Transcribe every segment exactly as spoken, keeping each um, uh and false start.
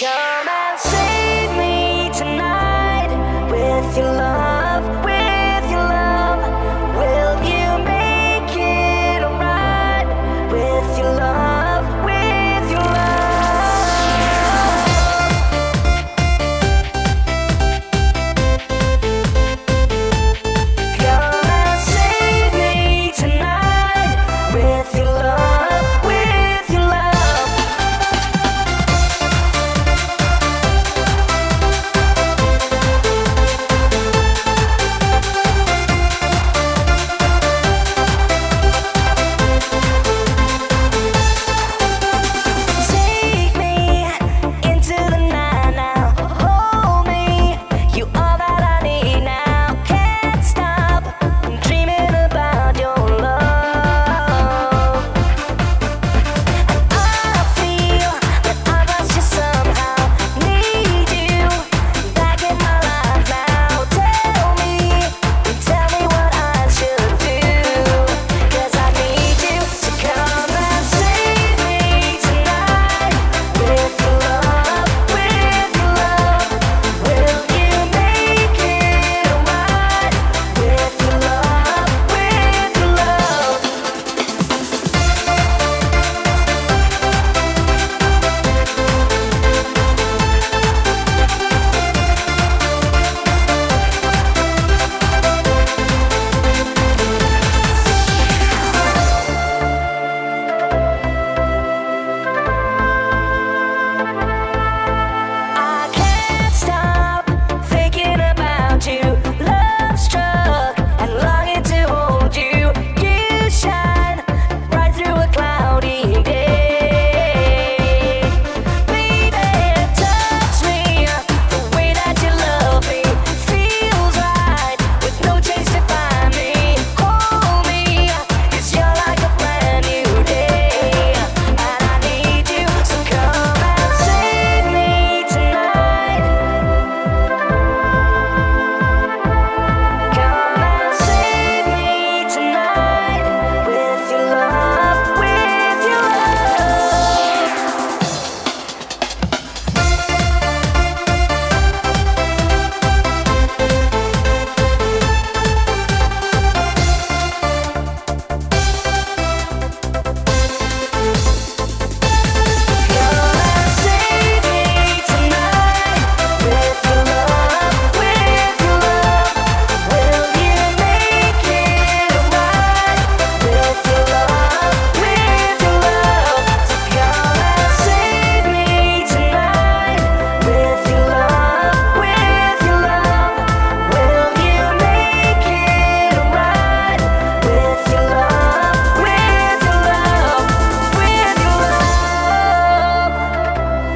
Come and save me tonight with your love, with your love. Will you make it alright with your love, with your love? Come and save me tonight with your love, with your love. Take me into the night now. Hold me, you are that I need now. Can't stop dreaming about your love. I feel that I lost you somehow. Need you back in my life now. Tell me, tell me what I should do, 'cause I need you to come and save me tonight with your love, with your love. Will you make it alright with your love, with your love? I can't stop thinking about you. Love struck and longing to hold you. You shine right through a cloudy day. Baby, touch me the way that you love me. Feels right with no chance to find me. Hold me, 'cause you're like a brand new day. And I need you, so come and save me tonight. Come and save me tonight with your love, with your love. Come and save me tonight with your love, with your love. Will you make it alright with your love, with your love? So come and save me tonight with your love, with your love. Will you make it alright with your love, with your love, with your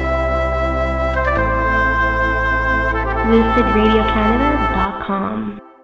love? lucid radio canada dot com